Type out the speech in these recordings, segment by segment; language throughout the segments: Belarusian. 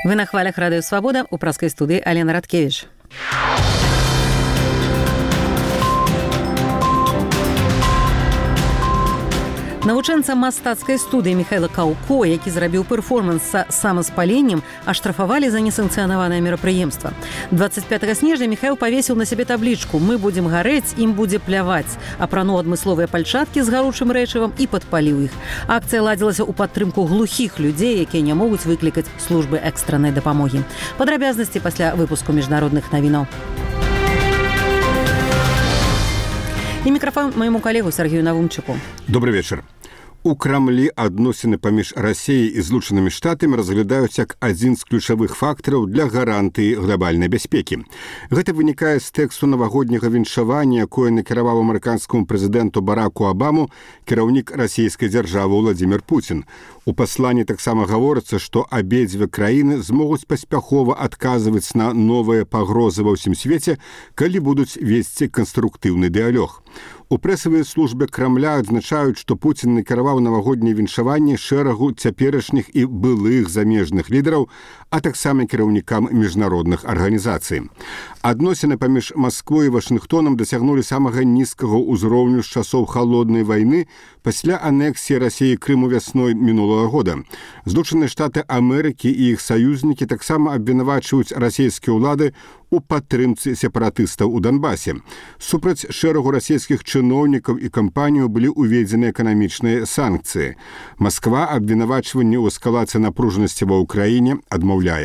Вы на хвалях Радыё Свабода, у праскай студыі Алена Радкевіч. Навучэнца мастацкай студыі Михайла Каўко, які зрабіў перформанс са самаспаленнем, аштрафавалі за несанкцыянаванае мерапрыемства. 25 снежня Михайл павесіў на сябе таблічку «Мы будзем гарэць, ім будзе пляваць», апрануў адмысловыя пальчаткі з гаручым рэчывам і падпаліў іх. Акцыя ладзілася ў падтрымку глухіх людзей, якія не могуць выклікаць службы экстраннай дапамогі. Падрабязнасці пасля выпуску міжнародных навінаў. І мікрафон майму калегу Сергею Навумчыку. Добрый вечар. У Крамлі адносіны паміж Расіяй і Злучанымі Штатамі разглядаюць як адзін з ключавых фактараў для гарантыі глобальнай бяспекі. Гэта вынікае з тэксту навагодняга віншавання, якое накіраваў амерыканскаму прэзідэнту Бараку Абаму кіраўнік расійскай дзяржавы Владзімір Пуцін. У пасланні таксама гаворыцца, што абедзве краіны змогуць паспяхова адказваць на новыя пагрозы ва ўсім свеце, калі будуць весці канструктыўны дыялог. У прэсавай службе Крамля адзначаюць, што Пуцін накіраваў навагодняе віншаванне шэрагу цяперашніх і былых замежных лідараў, а таксама кіраўнікам міжнародных арганізацый. Адносіны паміж Масквой і Вашынгтонам дасягнулі самага нізкага ўзроўню з часоў халоднай вайны пасля анексіі Расіі Крыму вясной мінулага года. Злучаныя Штаты Амерыкі і іх саюзнікі таксама абвінавачваюць расійскія ўлады у падтрымцы сепаратыстаў у Донбасе. Супраць шэрагу расійскіх чыноўнікаў і кампанію былі ўведзены эканамічныя санкцыі. Масква абвінавачванне ў эскалацыі напружанасці ва ўкраіне адмаўляе.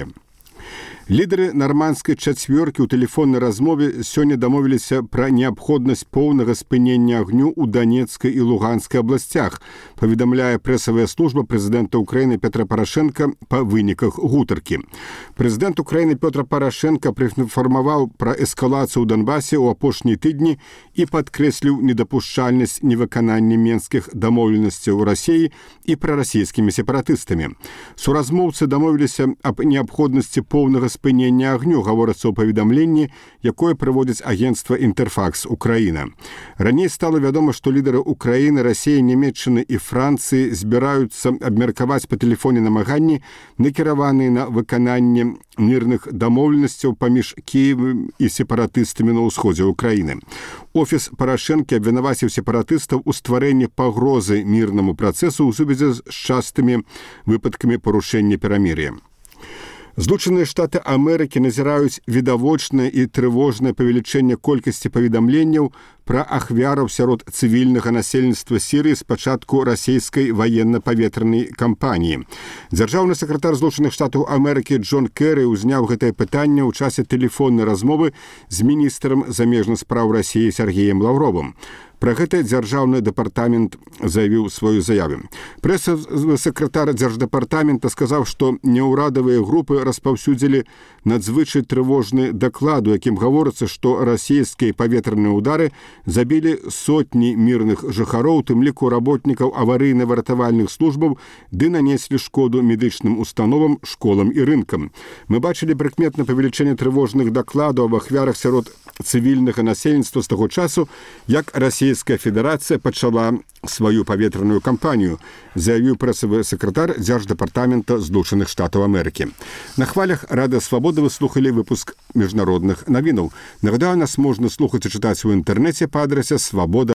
Лідары нармандскай чацвёркі ў тэлефоннай размове сёння дамовіліся пра неабходнасць поўнага спынення агню ў Данецкай і Луганскай абласцях, паведамляе прэсавая служба прэзідэнта Украіны Петра Парашенка па выніках гутаркі. Прэзідэнт Украіны Петр Парашенка праінфармаваў пра эскалацыю ў Донбасе ў апошнія тыдні і падкрэсліў недапушчальнасць невыканання менскіх дамоўленасцяў у Расіі і прарасійскімі сепаратыстамі. Суразмоўцы дамовіліся аб неабходнасці поўнага спынення агню, гаворыцца ў паведамленні, якое праводзіць агенцтва «Інтэрфакс Украіна». Раней стала вядома, што лідары Украіны, Расіі, Нямецчыны і Францыі збіраюцца абмеркаваць па тэлефоне намаганні, накіраваныя на выкананне мірных дамоўленасцяў паміж Кіевам і сепаратыстамі на ўсходзе Украіны. Офіс Парашэнкі абвінаваціў сепаратыстаў у стварэнні пагрозы мірнаму працэсу ў сувязі з частымі выпадкамі парушэння перамір'я. Злучаныя Штаты Амерыкі назіраюць відавочнае і трывожнае павелічэнне колькасці паведамленняў пра ахвяраў сярод цывільнага насельніцтва Сірыі з пачатку расійскай ваенна-паветранай кампаніі. Дзяржаўны сакратар Злучаных Штатаў Амерыкі Джон Кэры ўзняў гэтае пытанне ў часе тэлефоннай размовы з міністрам замежных спраў Расіі Сергеем Лаўровым. Пра гэта дзяржаўны дэпартамент заявіў сваю заяву. Прэс-сакратар дзярждэпартамента сказаў, што неўрадавыя групы распаўсюдзілі надзвычай трывожны даклад, у якім гаворыцца, што расійскія паветраныя ўдары забілі сотні мірных жыхароў, тым ліку работнікаў аварыйна-выратавальных службаў, ды нанеслі шкоду медычным установам, школам і рынкам. Мы бачылі прыкметнае павелічэнне трывожных дакладаў аб ахвярах сярод цывільнага насельніцтва з таго часу, як Расійская Федэрацыя пачала сваю паветраную кампанію, заявіў прэсавы сакратар дзярждэпартамента Злучаных Штатаў Амерыкі. На хвалях Радыё Свабода вы слухалі выпуск міжнародных навінаў. Нагадаю, нас можна слухаць і чытаць у інтэрнэце па адрасе свабода.